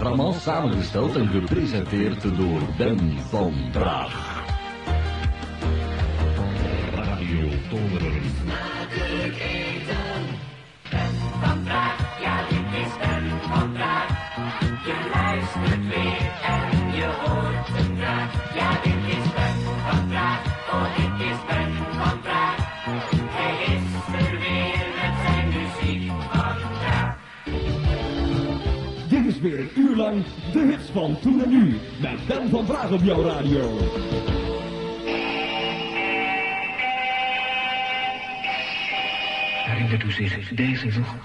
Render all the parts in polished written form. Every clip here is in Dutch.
programma samengesteld en gepresenteerd door Ben van Braag. Radio Tongeren. Smakelijk eten. Ben van Braag, ja dit is Ben van Braag. Je luistert weer en je hoort hem graag. Ja dit is Ben van Braag, oh dit is Ben van Braag. Hij is er weer met zijn muziek van Braag. Dit is weer een uur lang de hits van toen en nu. Met Ben van Braag op jouw radio. Herinnert u zich deze nog?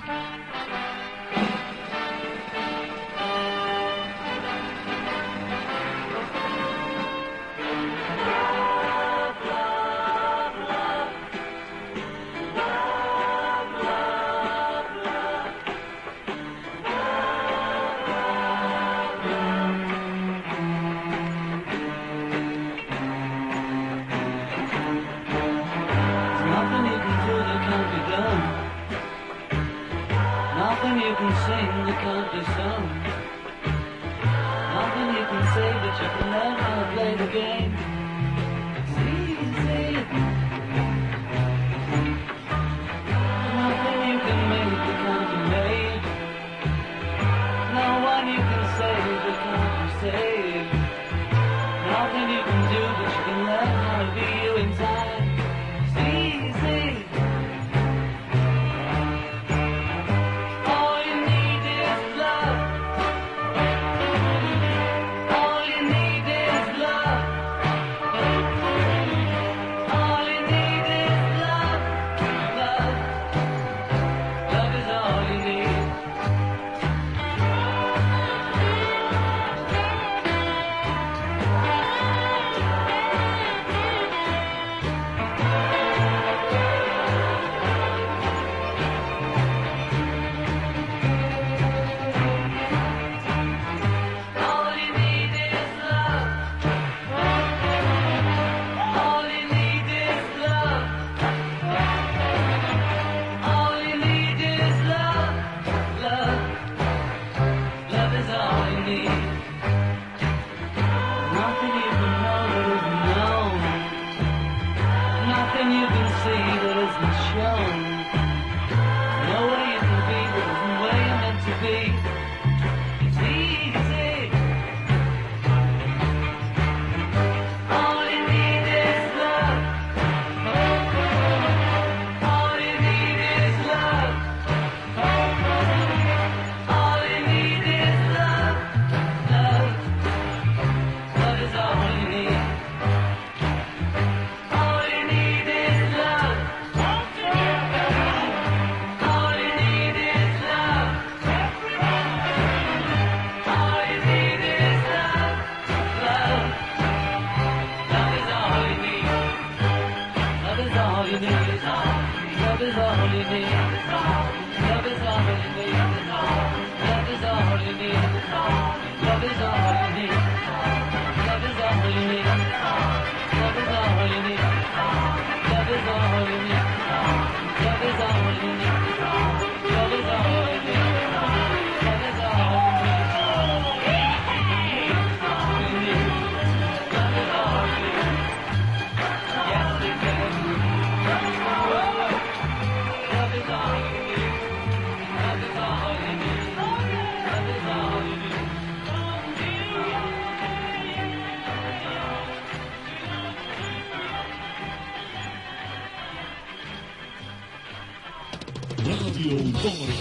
Radio Tongeren.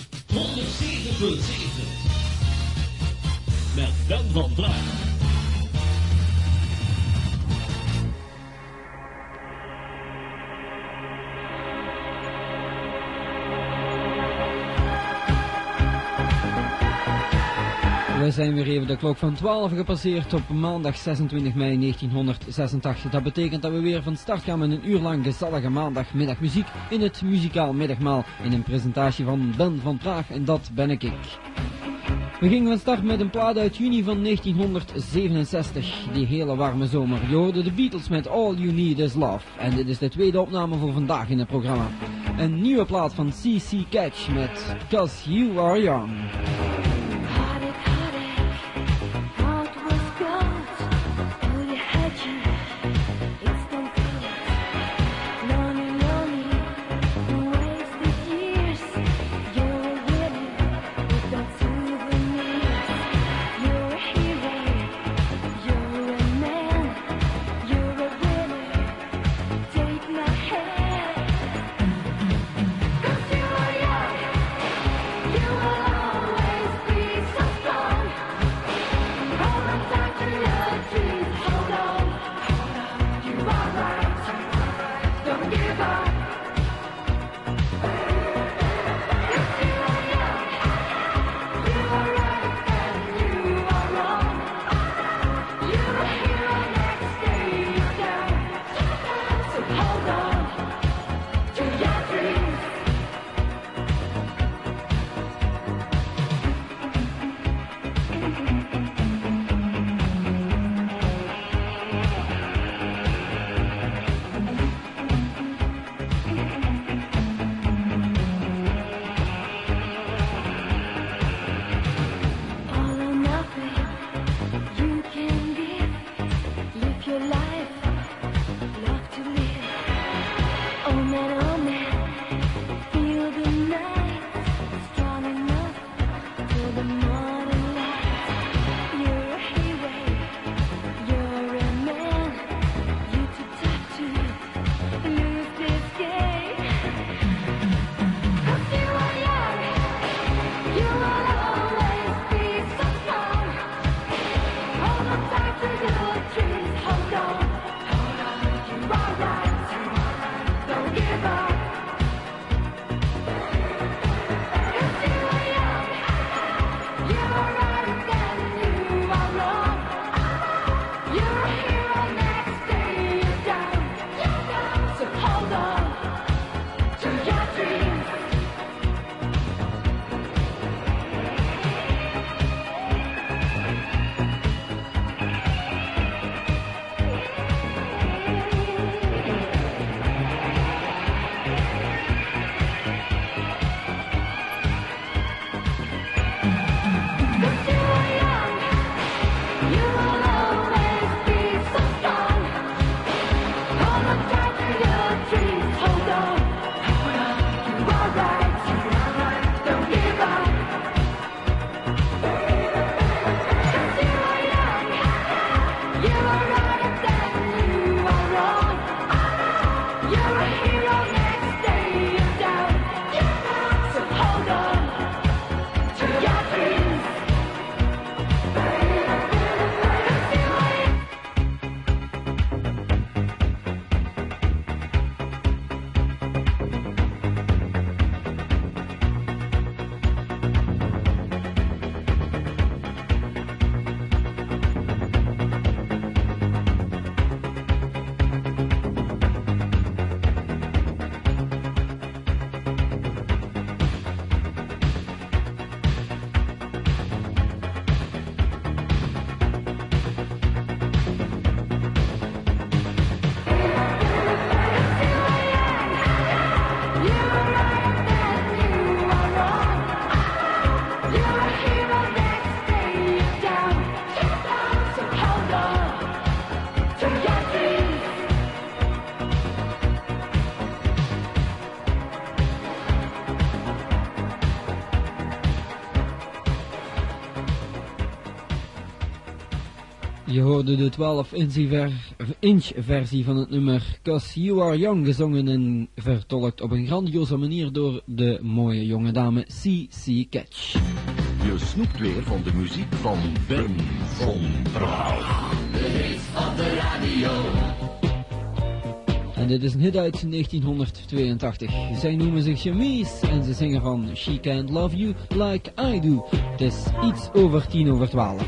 107.7. Met Ben van Braag. We zijn weer even de klok van 12 gepasseerd op maandag 26 mei 1986. Dat betekent dat we weer van start gaan met een uur lang gezellige maandagmiddagmuziek in het muzikaal middagmaal in een presentatie van Ben van Praag en dat ben ik. We gingen van start met een plaat uit juni van 1967, die hele warme zomer. Je hoorde de Beatles met All You Need Is Love en dit is de tweede opname voor vandaag in het programma. Een nieuwe plaat van C.C. Catch met 'Cause You Are Young. Hot it, Je hoorde de 12-inch versie van het nummer 'Cause You Are Young, gezongen en vertolkt op een grandioze manier door de mooie jonge dame C.C. Catch. Je snoept weer van de muziek van Ben van Praag. De hits op de radio. En dit is een hit uit 1982. Zij noemen zich Chemise en ze zingen van She Can't Love You Like I Do. Het is iets over 11:10.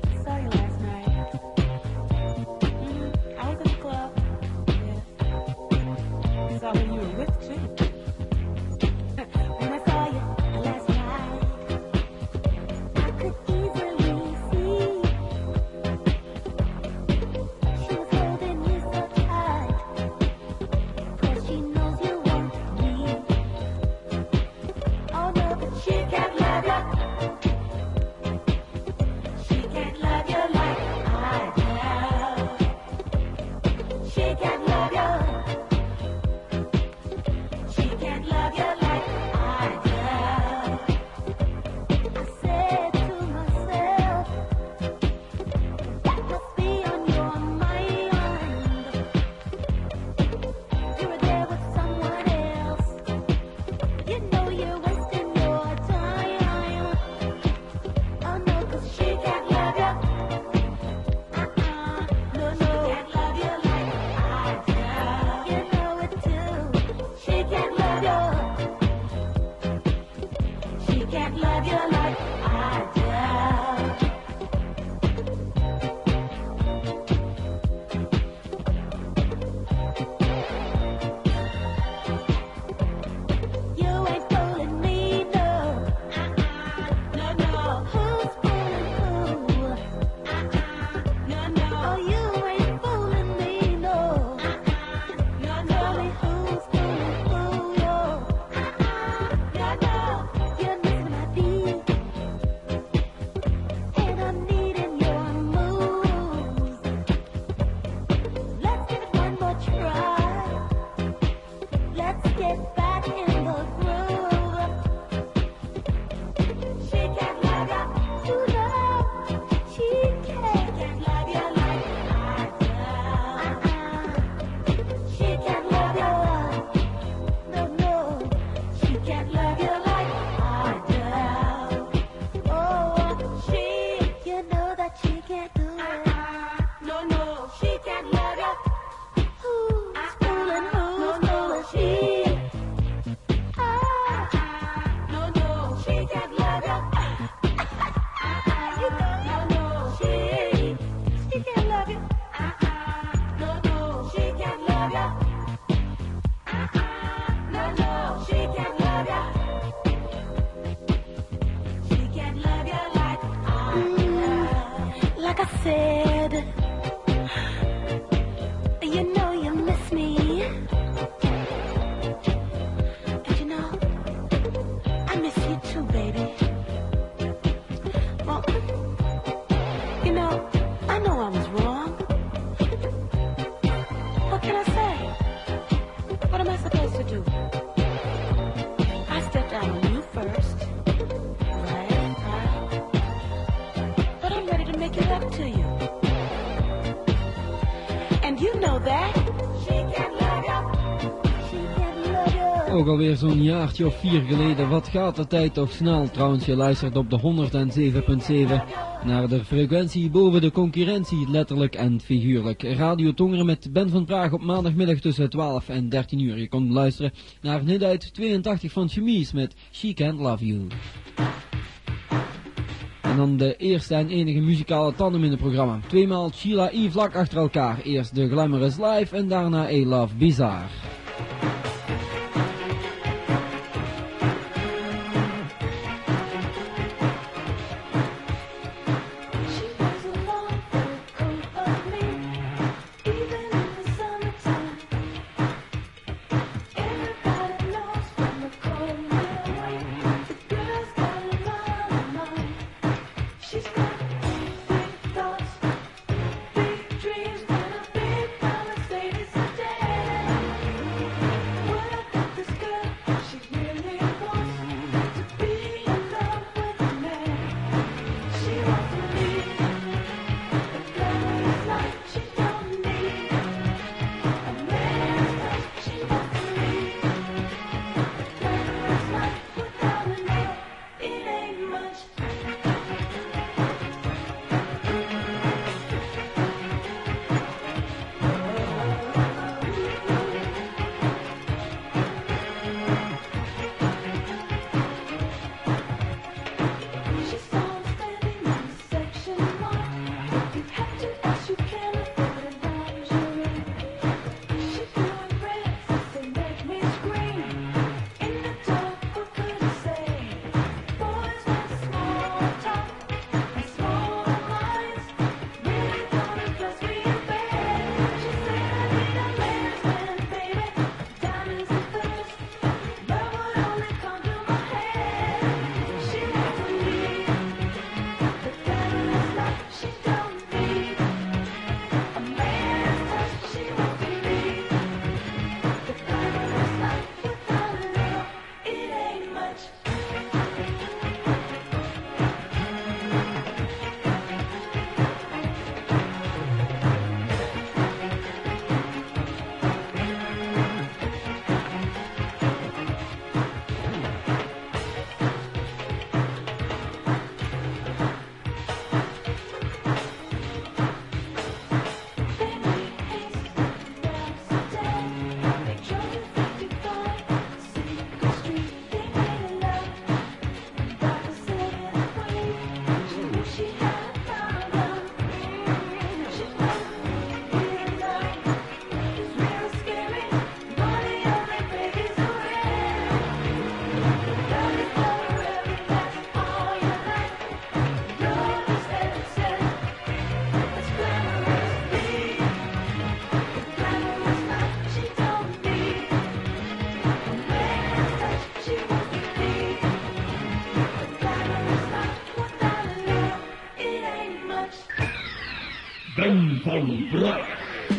Ook alweer zo'n jaartje of 4 geleden. Wat gaat de tijd toch snel? Trouwens, je luistert op de 107.7 naar de frequentie boven de concurrentie, letterlijk en figuurlijk. Radio Tongeren met Ben van Praag op maandagmiddag tussen 12 en 13 uur. Je kon luisteren naar een hit uit 82 van Chemise met She Can't Love You. En dan de eerste en enige muzikale tandem in het programma. Tweemaal Sheila E. vlak achter elkaar. Eerst de Glamorous Live en daarna A Love Bizarre. Ben van Braak.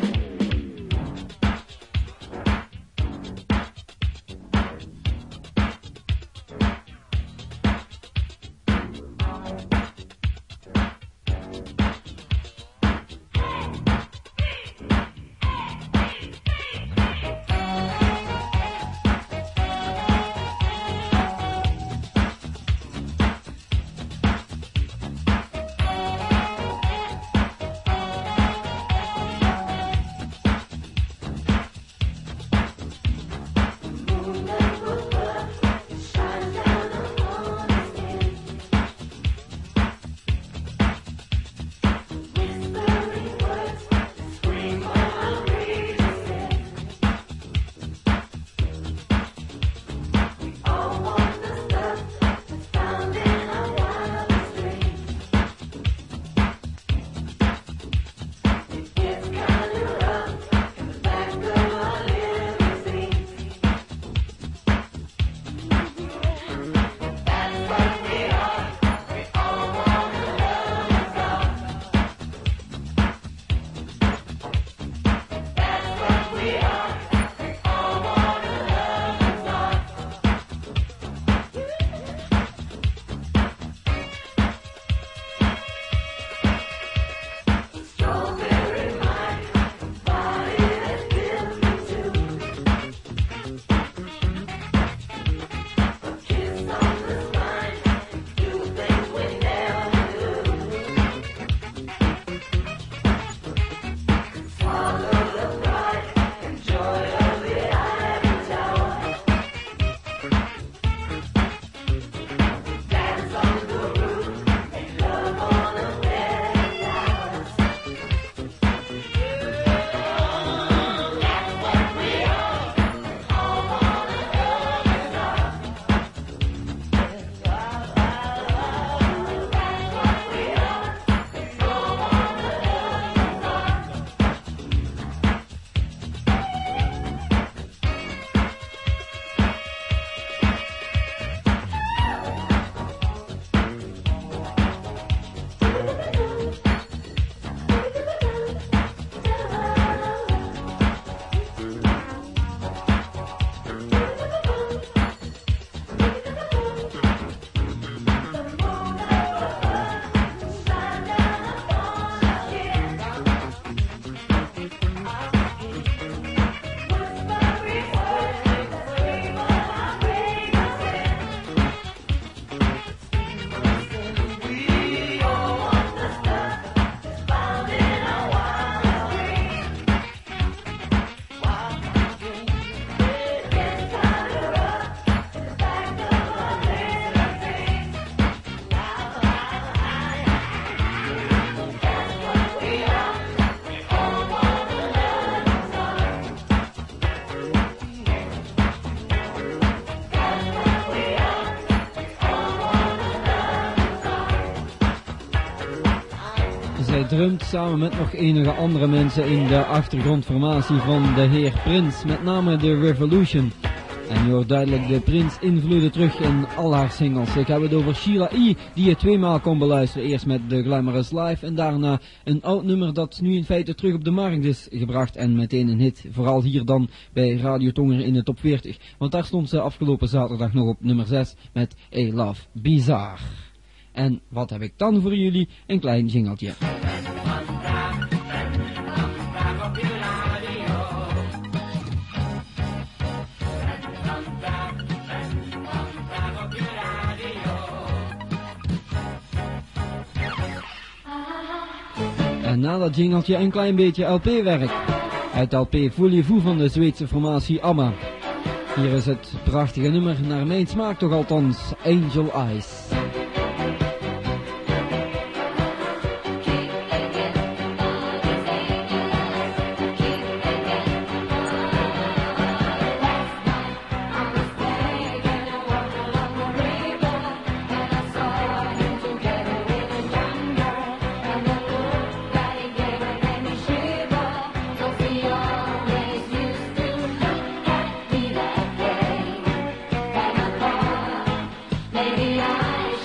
Zij drumt samen met nog enige andere mensen in de achtergrondformatie van de heer Prince, met name de Revolution. En je hoort duidelijk de Prince invloeden terug in al haar singles. Ik heb het over Sheila E., die je tweemaal kon beluisteren. Eerst met The Glamorous Life en daarna een oud nummer dat nu in feite terug op de markt is gebracht. En meteen een hit, vooral hier dan bij Radio Tongeren in de top 40. Want daar stond ze afgelopen zaterdag nog op nummer 6 met A Love Bizarre. En wat heb ik dan voor jullie? Een klein jingeltje. En na dat jingeltje een klein beetje LP-werk. Uit LP Folie Fou van de Zweedse formatie ABBA. Hier is het prachtige nummer, naar mijn smaak toch althans, Angel Eyes. Maybe I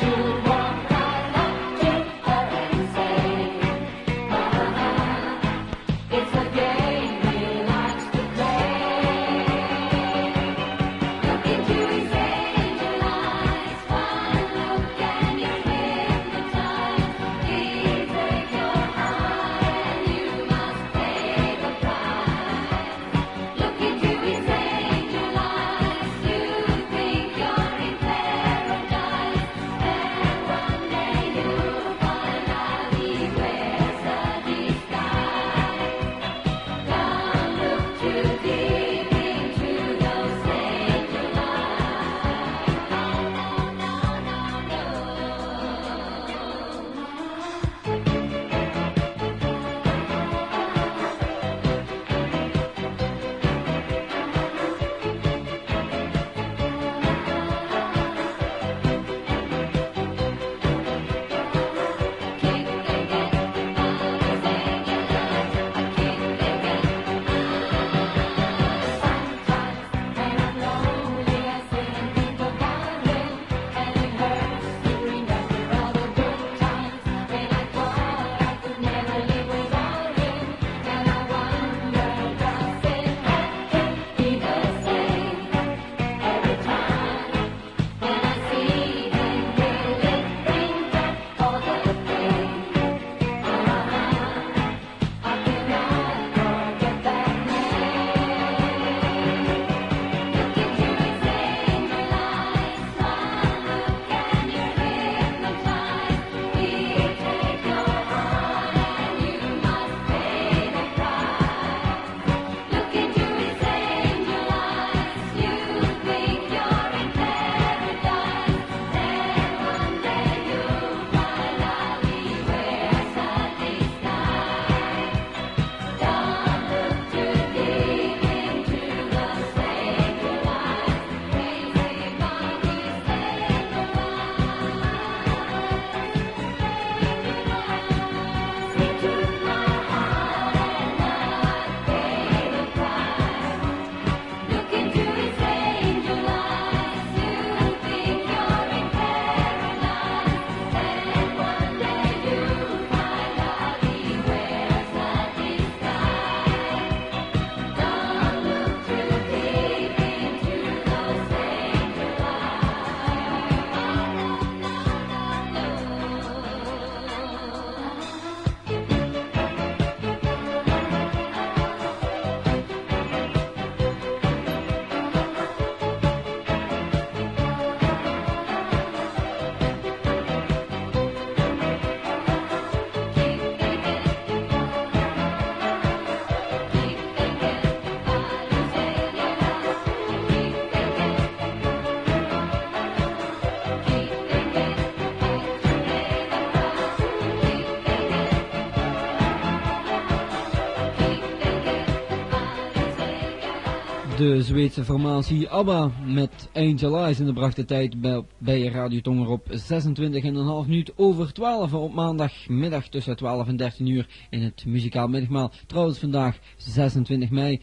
De Zweedse formatie ABBA met Angel Eyes in de brachte tijd bij Radio Tonger op 26,5 minuut over 12 op maandagmiddag tussen 12 en 13 uur in het muzikaal middagmaal. Trouwens vandaag 26 mei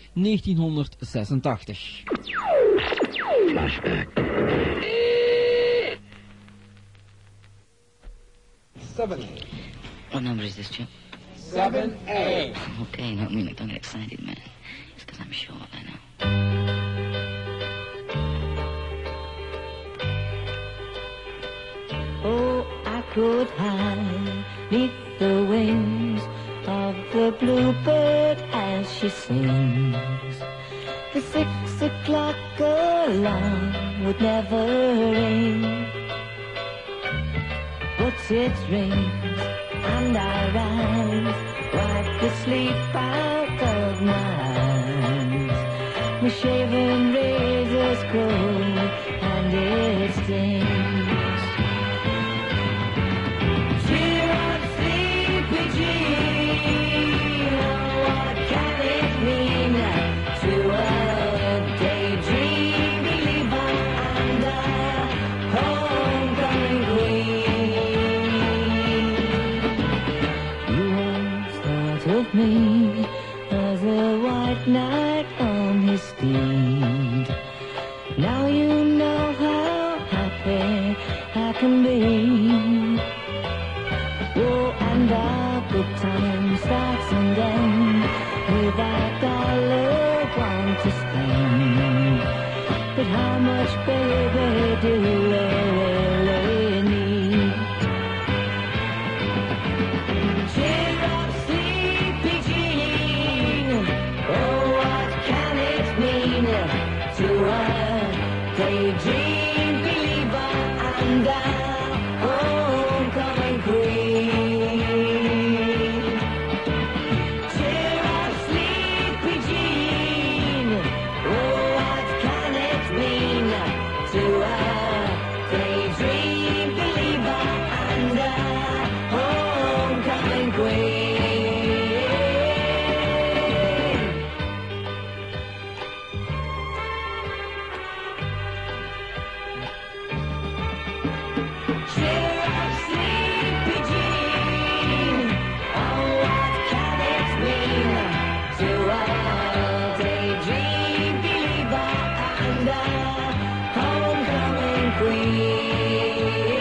1986. Flashback. 7A. What number is this, Chip? 7A. Okay, don't mean it. Don't get excited, man. It's because I'm sure I know. Oh, I could hide neath the wings of the bluebird as she sings. The 6 o'clock alarm would never ring, but it rings and I rise, wipe the sleep out of my eyes. My shaven razor's cold and it stings. Cheer up, sleepy Jean, oh, what can it mean to a daydream believer and a homecoming queen? You once thought of me as a white knight on his steed. Now you know how happy I can be. Oh, and our good time starts and ends without dollar one to spend. But how much, baby, do we really need? Cheer up, sleepy Jean. Oh, what can it mean to a daydream believer and a homecoming queen? Cheer up, sleepy Jean. Oh, what can it mean to a daydream believer and a homecoming queen? Cheer up, sleepy Jean. Oh, what can it mean to a daydream believer and a homecoming queen?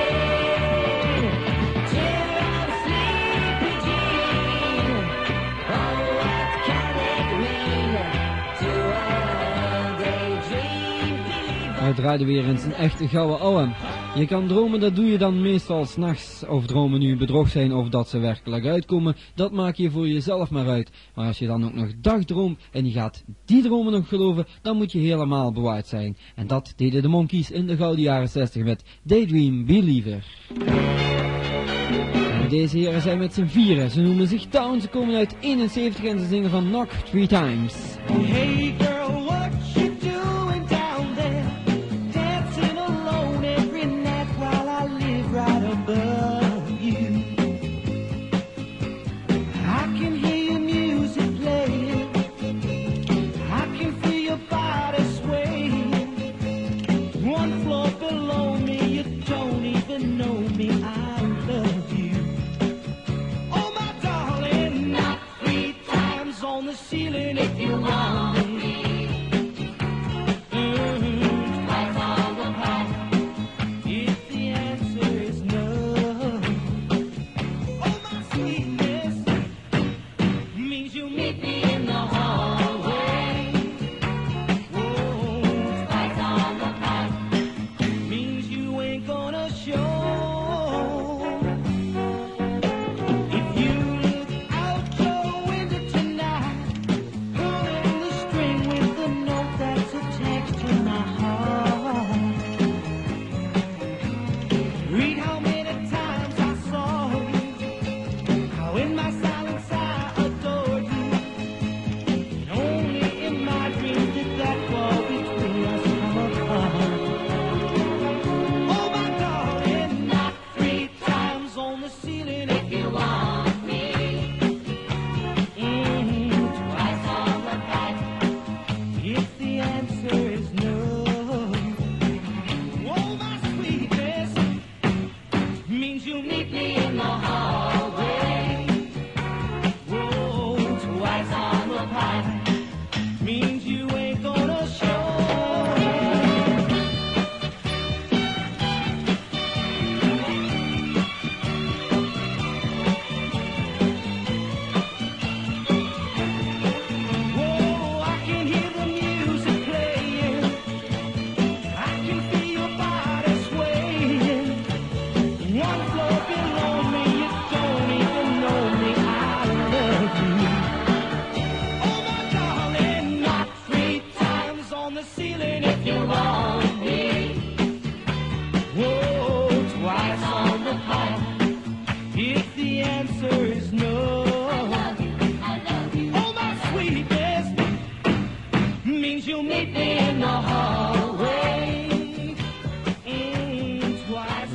Cheer up, sleepy Jean. Oh, what can it mean to a daydream believer? We draaiden weer eens een echte gouden ouwe. Je kan dromen, dat doe je dan meestal 's nachts. Of dromen nu bedrog zijn of dat ze werkelijk uitkomen, dat maak je voor jezelf maar uit. Maar als je dan ook nog dagdroomt en je gaat die dromen nog geloven, dan moet je helemaal bewaard zijn. En dat deden de Monkees in de gouden jaren 60 met Daydream Believer. En deze heren zijn met z'n vieren. Ze noemen zich Town, ze komen uit 71 en ze zingen van Knock 3 Times. Hey girl, what you doing down there? Dancing alone every night while I live right above you. I can hear your music playing, I can feel your body swaying. One floor below me, you don't even know me, I love you. Oh my darling, knock 3 times on the ceiling if you want me. Twice on the pipe if the answer is no. Oh my sweetness means you meet me in the hallway. Oh, twice on the pipe means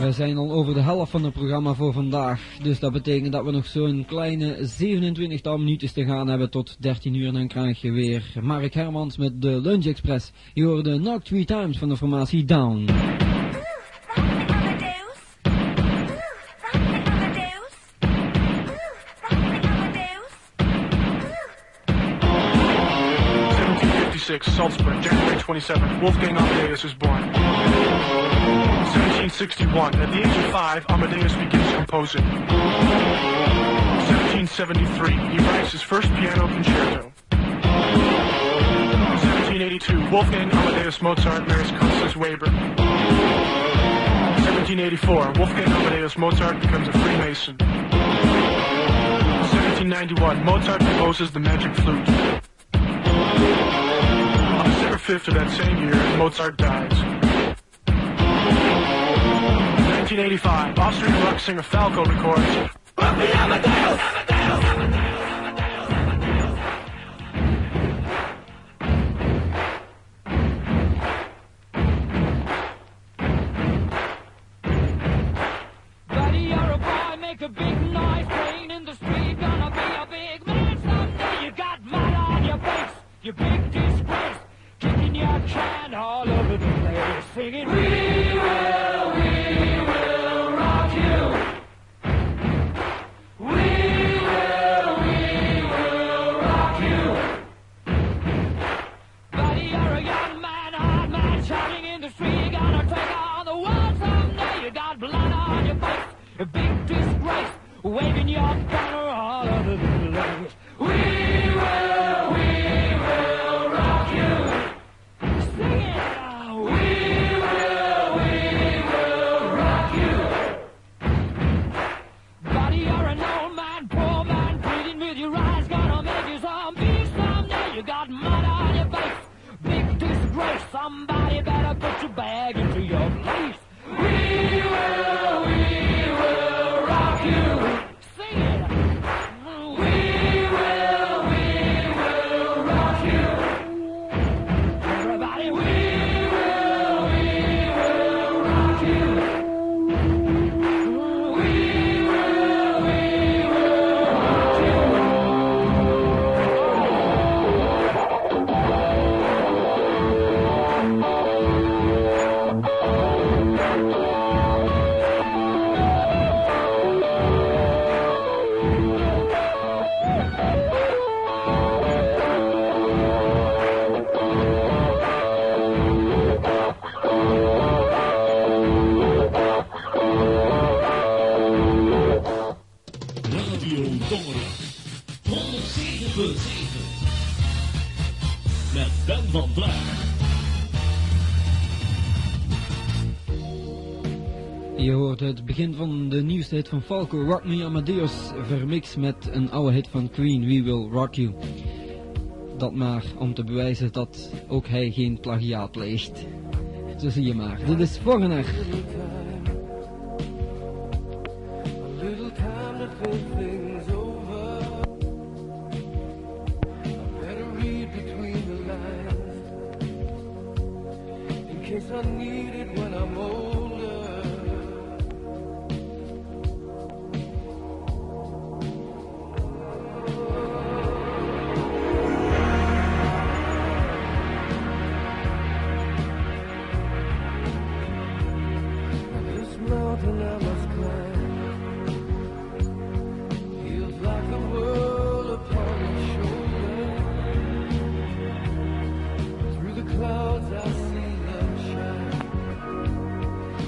Wij zijn al over de helft van het programma voor vandaag, dus dat betekent dat we nog zo'n kleine 27 minuten te gaan hebben tot 13 uur en dan krijg je weer Mark Hermans met de Lunch Express. Je hoorde Knock 3 Times van de formatie Down. Salzburg, January 27th, Wolfgang Amadeus is born. 1761, at the age of 5, Amadeus begins composing. 1773, he writes his first piano concerto. 1782, Wolfgang Amadeus Mozart marries Constance Weber. 1784, Wolfgang Amadeus Mozart becomes a Freemason. 1791, Mozart composes the Magic Flute. 5th of that same year, Mozart dies. 1985, Austrian rock singer Falco records Wolfgang Amadeus! Buddy, you're a boy, make a big noise, playing in the street, gonna be a big man someday. You got mud on your face, you big disgrace. Kicking your can all over the place, singing, we will rock you. We will rock you. Buddy, you're a young man, hard man, shouting in the street, you're gonna take on the world someday. You got blood on your face, a big disgrace, waving your banner all over the place. We will rock you. Somebody better put your bag into your place. We will rock you. Sing it. We will rock you. Everybody, we will rock you. We will rock you. Radio Dongen 107.7 met Ben van Braak. Je hoort het begin van de nieuwste hit van Falco, Rock Me Amadeus, vermixed met een oude hit van Queen, We Will Rock You. Dat maar om te bewijzen dat ook hij geen plagiaat pleegt. Zo zie je maar. Dit is Foreigner. I need it when I'm older. Now this mountain I must climb feels like the world upon my shoulder. Through the clouds I see love shine.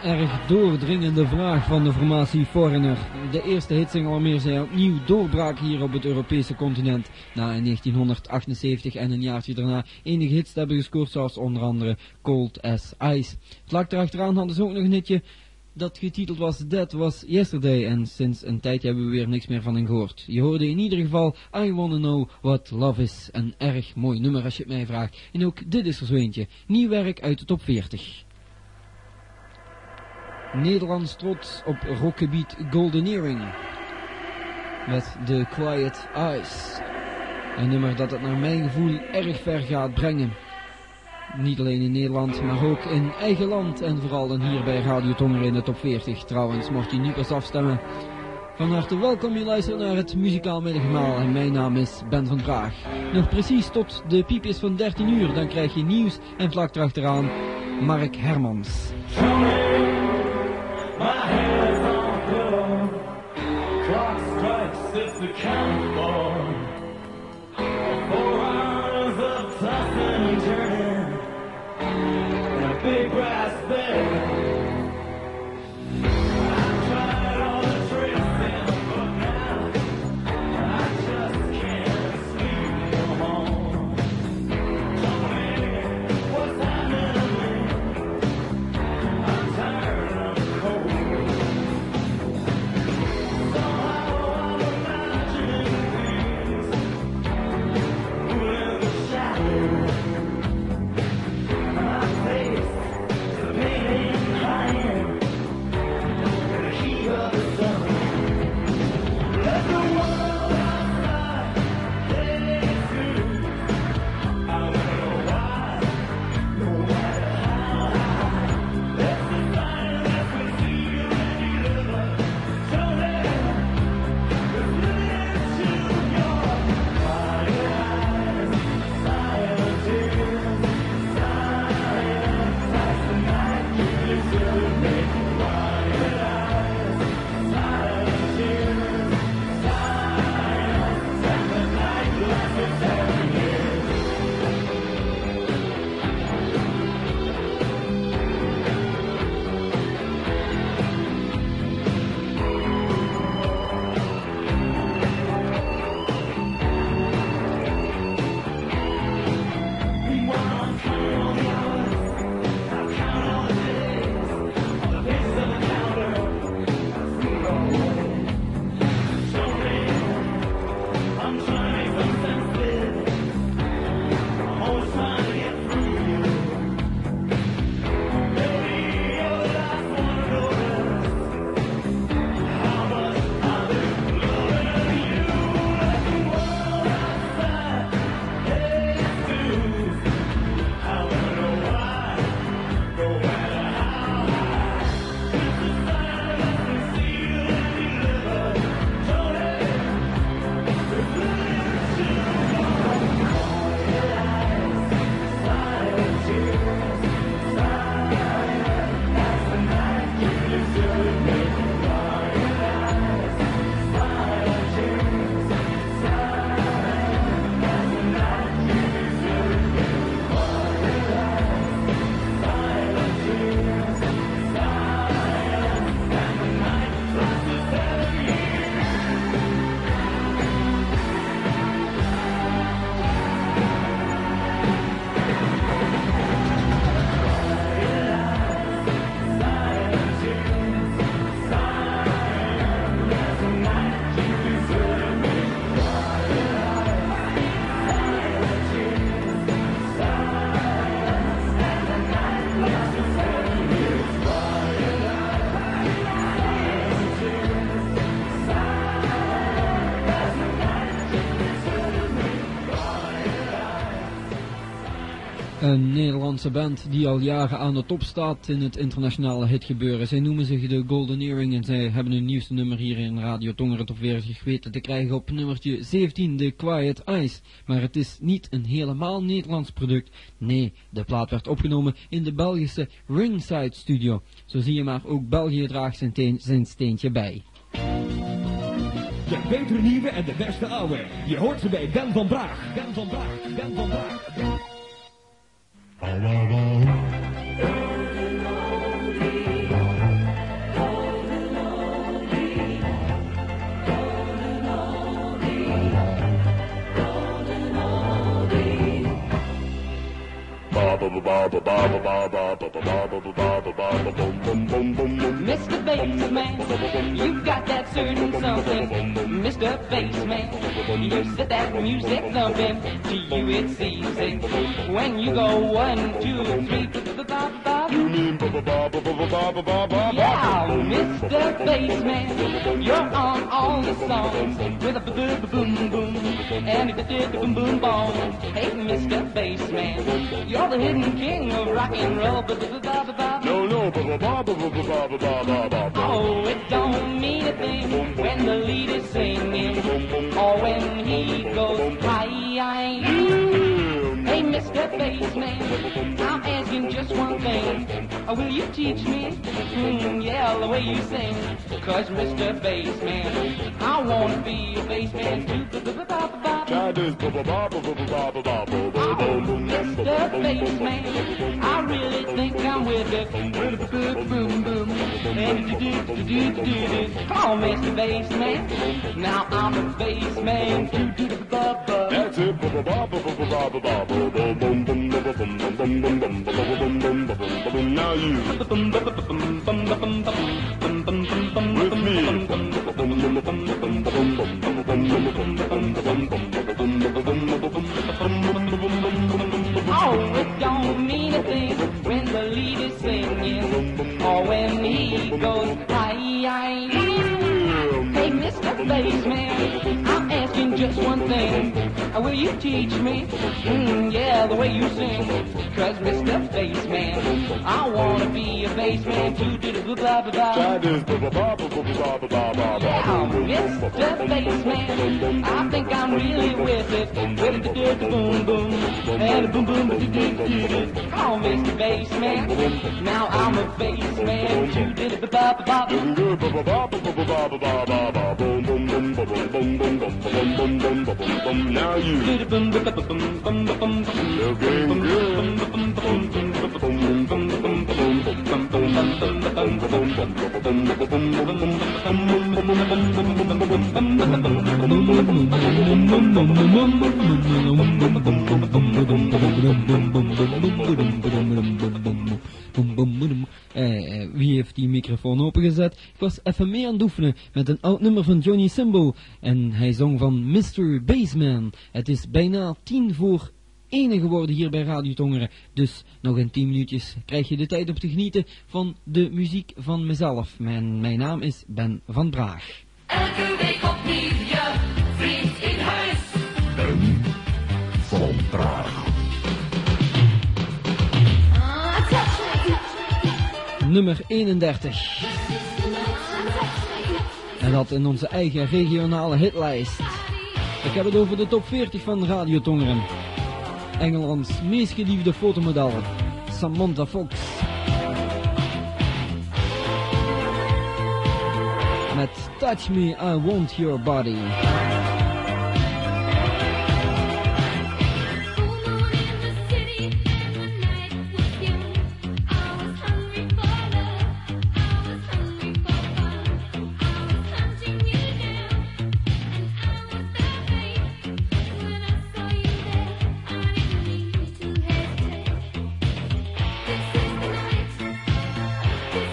erg doordringende vraag van de formatie Foreigner. De eerste hitsingle waarmee zij opnieuw doorbraak hier op het Europese continent. Na in 1978 en een jaartje daarna enige hits te hebben gescoord, zoals onder andere Cold as Ice. Vlak erachteraan hadden ze ook nog een hitje dat getiteld was That Was Yesterday, en sinds een tijdje hebben we weer niks meer van hen gehoord. Je hoorde in ieder geval I Wanna Know What Love Is, een erg mooi nummer als je het mij vraagt. En ook dit is er zo eentje, nieuw werk uit de top 40. Nederlands trots op rockgebied Goldeneering met The Quiet Eyes. Een nummer dat het naar mijn gevoel erg ver gaat brengen. Niet alleen in Nederland, maar ook in eigen land en vooral dan hier bij Radio Tongeren in de top 40. Trouwens, mocht je niet pas afstemmen, van harte welkom, je luistert naar het muzikaal middagmaal en mijn naam is Ben van Praag. Nog precies tot de piepjes van 13 uur, dan krijg je nieuws en vlak erachteraan Mark Hermans. My head is on the pillow. Clock strikes, it's the countdown. 4 hours of tossing and turning in a big brass bed. I've tried all the tricks in the book now. I just can't sleep no more. Tell me what's happening to me. I'm tired of the cold. Een Nederlandse band die al jaren aan de top staat in het internationale hitgebeuren. Zij noemen zich de Goldeneering en zij hebben hun nieuwste nummer hier in Radio Tongeren top 40 weten te krijgen op nummertje 17, The Quiet Eyes. Maar het is niet een helemaal Nederlands product. Nee, de plaat werd opgenomen in de Belgische Ringside Studio. Zo zie je maar, ook België draagt zijn steentje bij. De betere nieuwe en de beste oude. Je hoort ze bij Ben van Braag. Ben van Braag. Ben van Braag. Golden oldie. Mr. Bassman, you've got that certain something. Mr. Bassman, you set that music thumping. To you it's easy when you go 1, 2, 3. You mean Yeah, Mr. Bassman, you're on all the songs with a boom boom and a boom boom boom. Hey, Mr. Bassman, you're the hidden king of rock and roll. No. Oh, it don't mean a thing when the lead is singing or when he goes high. Hey, Mr. Bassman, I'm asking just one thing. Will you teach me? Yeah, the way you sing. Cause Mr. Bassman, I wanna be a bassman too. Try this. Oh, Mr. Bassman, I really think I'm with it. Boom boom. Oh, Mr. Bassman, now I'm a bassman too. That's it. Now you with me. Oh, it don't mean a thing when the lead is singing or when he goes high. Hey, Mr. Bassman, I'm asking just one thing. Will you teach me? Yeah, the way you sing. Cause Mr. Bassman, I wanna be a bassman too. Try this. Yeah, Mr. Bassman, I think I'm really with it. With the boom boom and the boom boom. Oh, Mr. Bassman, now I'm a bassman too. Now you looking good. Wie heeft die microfoon opengezet? Ik was even mee aan het oefenen met een oud nummer van Johnny Symbol en hij zong van Mr. Bassman. Het is bijna 10 voor 1 geworden hier bij Radio Tongeren, dus nog in 10 minuutjes krijg je de tijd om te genieten van de muziek van mezelf. Mijn naam is Ben van Braag. Elke week opnieuw je vriend in huis. Ben van Braag. Nummer 31. En dat in onze eigen regionale hitlijst. Ik heb het over de top 40 van Radio Tongeren. Engelands meest geliefde fotomodel, Samantha Fox. Met Touch Me, I Want Your Body.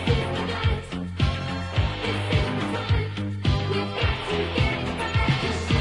We've got to get right.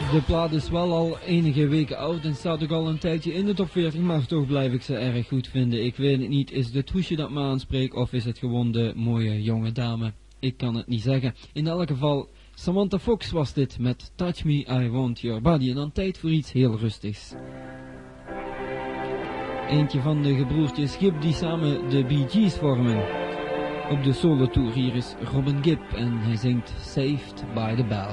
De plaat is wel al enige weken oud en staat ook al een tijdje in de top 40, maar toch blijf ik ze erg goed vinden. Ik weet het niet, is het het hoesje dat me aanspreekt of is het gewoon de mooie jonge dame? Ik kan het niet zeggen. In elk geval, Samantha Fox was dit met Touch Me, I Want Your Body. En dan tijd voor iets heel rustigs. Eentje van de gebroertjes Gibb die samen de Bee Gees vormen. Op de solo tour hier is Robin Gibb en hij zingt Saved by the Bell.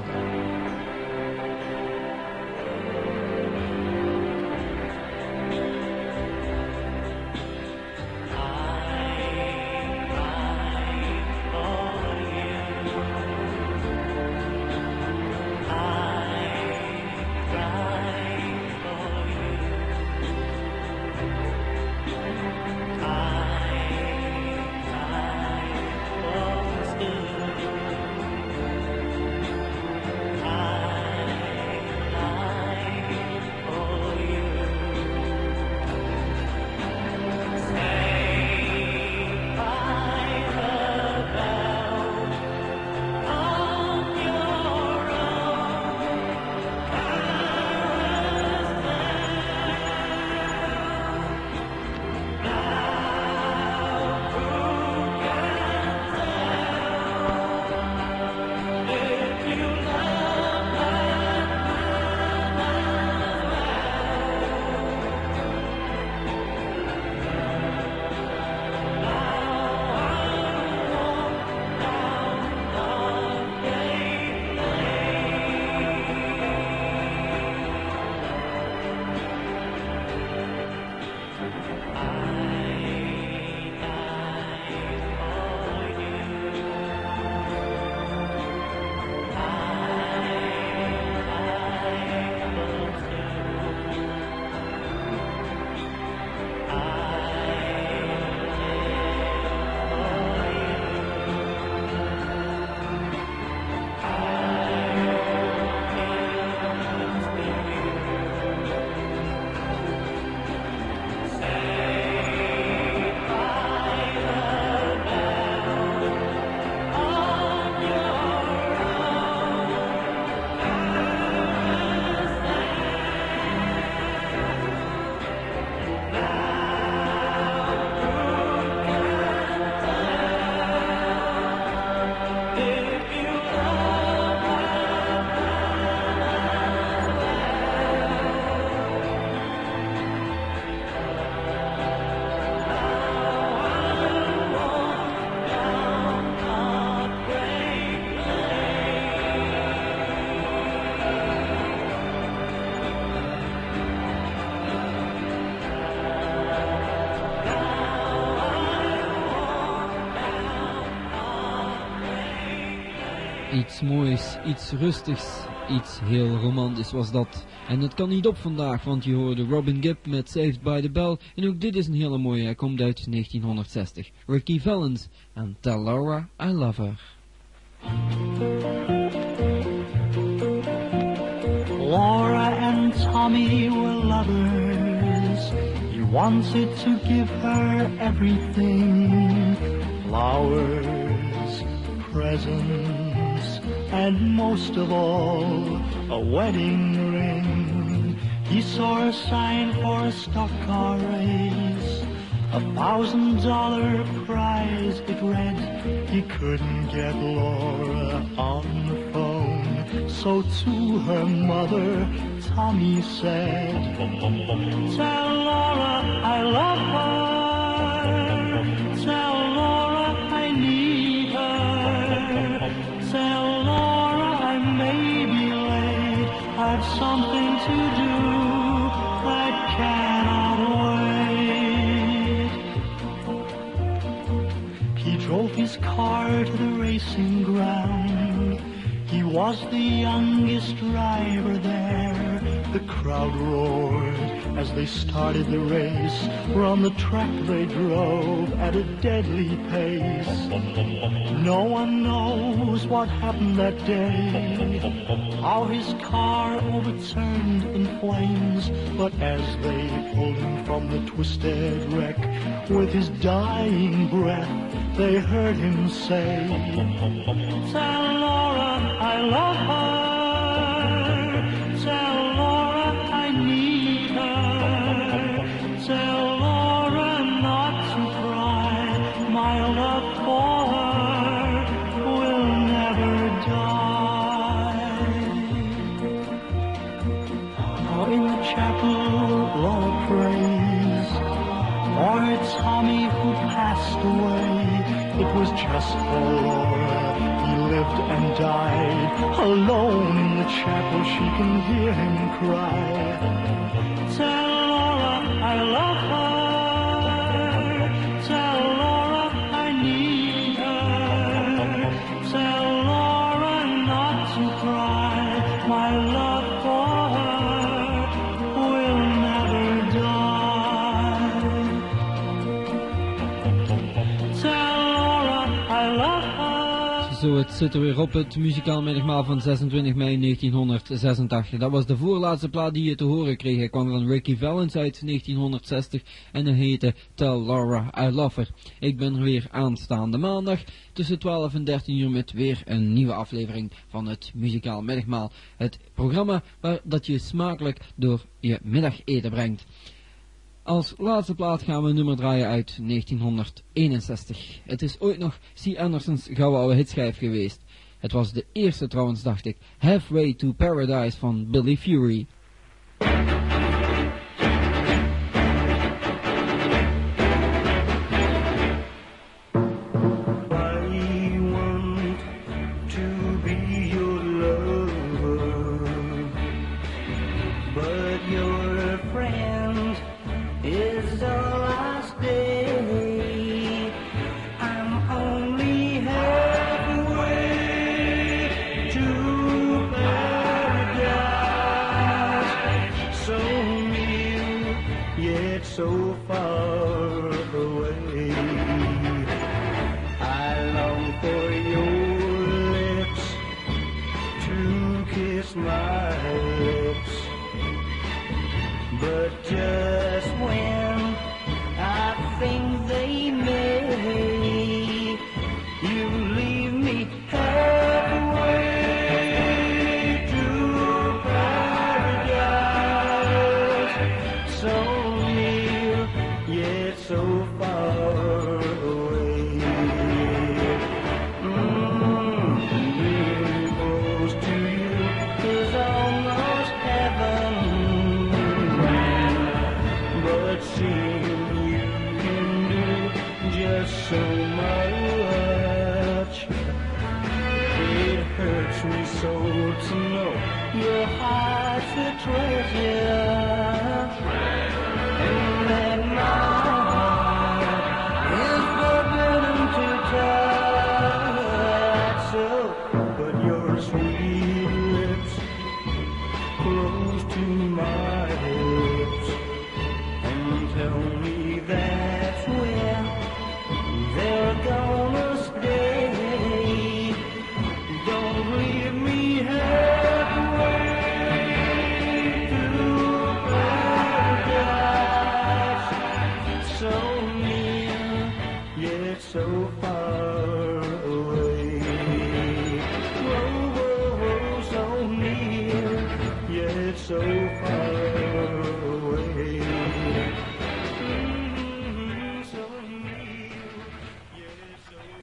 Iets moois, iets rustigs, iets heel romantisch was dat. En het kan niet op vandaag, want je hoorde Robin Gibb met Saved by the Bell. En ook dit is een hele mooie, hij komt uit 1960. Ricky Valens en Tell Laura I Love Her. Laura and Tommy were lovers. He wanted to give her everything. Flowers, presents, and most of all, a wedding ring. He saw a sign for a stock car race, $1,000 prize it read. He couldn't get Laura on the phone, so to her mother, Tommy said, "Tell Laura I love her, tell Laura I need her, tell Laura I may be late, I've something to do that cannot wait." He drove his car to the racing ground. He was the youngest driver there. The crowd roared as they started the race. From the track they drove at a deadly pace. No one knows what happened that day, how his car overturned in flames. But as they pulled him from the twisted wreck, with his dying breath, they heard him say, "Tell Laura I love her, tell chapel of praise, or it's Tommy who passed away. It was just for Laura, he lived and died. Alone in the chapel she can hear him cry. Tell Laura I love her, tell Laura I need her, tell Laura not to cry. My love for her will never die. Tell Laura I love her. Zo, het zit er weer op, het muzikaal middagmaal van 26 mei 1986. Dat was de voorlaatste plaat die je te horen kreeg. Hij kwam van Ricky Valens uit 1960 en hij heette Tell Laura I Love Her. Ik ben er weer aanstaande maandag tussen 12 en 13 uur met weer een nieuwe aflevering van het muzikaal middagmaal. Het programma dat je smakelijk door je middageten brengt. Als laatste plaat gaan we een nummer draaien uit 1961. Het is ooit nog C. Andersons gouden oude hitschijf geweest. Het was de eerste trouwens, dacht ik. Halfway to Paradise van Billy Fury. So far away, I long for your lips to kiss my lips, but just when I think they may, you leave me halfway to paradise. So so far away, being close to you is almost heaven, but seeing you can do just so much. It hurts me so to know your heart's a treasure, and that my put your sweet lips close to my lips and tell me that's where they're gonna stay. Don't leave me halfway to paradise. So near, yet so far away. So